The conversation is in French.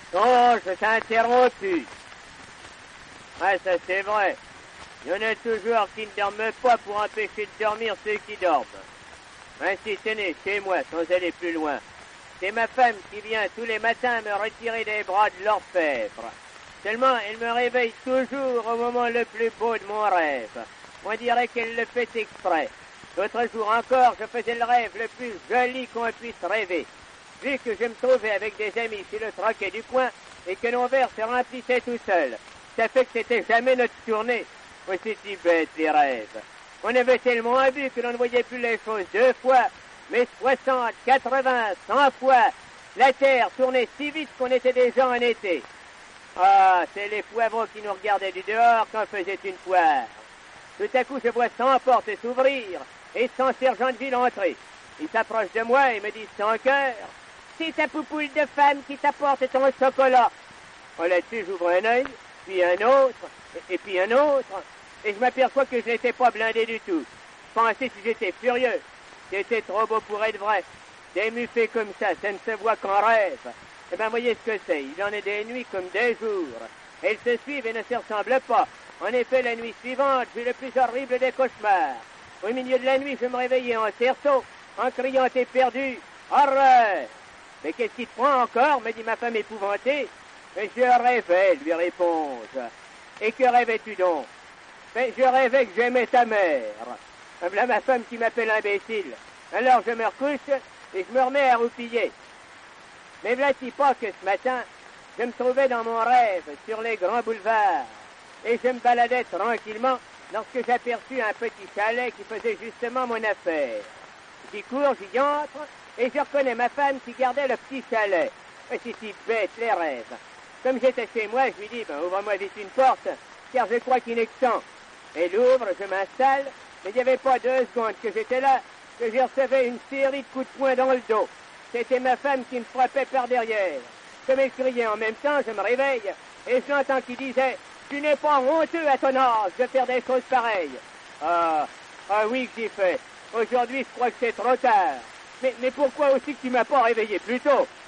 Oh, je t'interrompu. Ah, ça c'est vrai. Il y en a toujours qui ne dorment pas pour empêcher de dormir ceux qui dorment. Ainsi tenez, chez moi, sans aller plus loin. C'est ma femme qui vient tous les matins me retirer des bras de l'orfèvre. Seulement, elle me réveille toujours au moment le plus beau de mon rêve. On dirait qu'elle le fait exprès. L'autre jour encore, je faisais le rêve le plus joli qu'on puisse rêver. Vu que je me trouvais avec des amis sur le troquet du coin et que nos verres se remplissaient tout seuls, ça fait que c'était jamais notre tournée. Oh, c'est si bête, les rêves. On avait tellement bu que l'on ne voyait plus les choses 2 fois, mais 60, 80, 100 fois. La terre tournait si vite qu'on était déjà en été. Ah, c'est les poivrons qui nous regardaient du dehors quand faisait une poire. Tout à coup, je vois 100 portes s'ouvrir et 100 sergents de ville entrer. Ils s'approchent de moi et me disent sans cœur, c'est ta poupoule de femme qui t'apporte ton chocolat. Oh, là-dessus, j'ouvre un œil, puis un autre, et puis un autre, et je m'aperçois que je n'étais pas blindé du tout. Je pensais si j'étais furieux. C'était trop beau pour être vrai. Des muffets comme ça ne se voit qu'en rêve. Eh ben, voyez ce que c'est. Il en est des nuits comme des jours. Elles se suivent et ne se ressemblent pas. En effet, la nuit suivante, j'ai le plus horrible des cauchemars. Au milieu de la nuit, je me réveillais en cerceau, en criant « T'es perdu !»« Horreur !»« Mais qu'est-ce qui te prend encore ?» me dit ma femme épouvantée. « Je rêvais, lui réponds-je. »« Et que rêvais-tu donc ?»« Mais je rêvais que j'aimais ta mère. » Voilà ma femme qui m'appelle imbécile. Alors je me recouche et je me remets à roupiller. Mais voilà-t-il pas que ce matin, je me trouvais dans mon rêve sur les grands boulevards et je me baladais tranquillement lorsque j'aperçus un petit chalet qui faisait justement mon affaire. J'y cours, j'y entre et je reconnais ma femme qui gardait le petit chalet. Mais c'est si bête, les rêves. Comme j'étais chez moi, je lui dis, ouvre-moi vite une porte, car je crois qu'il n'est que temps. Elle ouvre, je m'installe, mais il n'y avait pas 2 secondes que j'étais là, que j'y recevais une série de coups de poing dans le dos. C'était ma femme qui me frappait par derrière. Comme elle criait en même temps, je me réveille, et j'entends qu'il disait, tu n'es pas honteux à ton âge de faire des choses pareilles. Ah oui que j'y fais. Aujourd'hui, je crois que c'est trop tard. Mais pourquoi aussi que tu m'as pas réveillé plus tôt?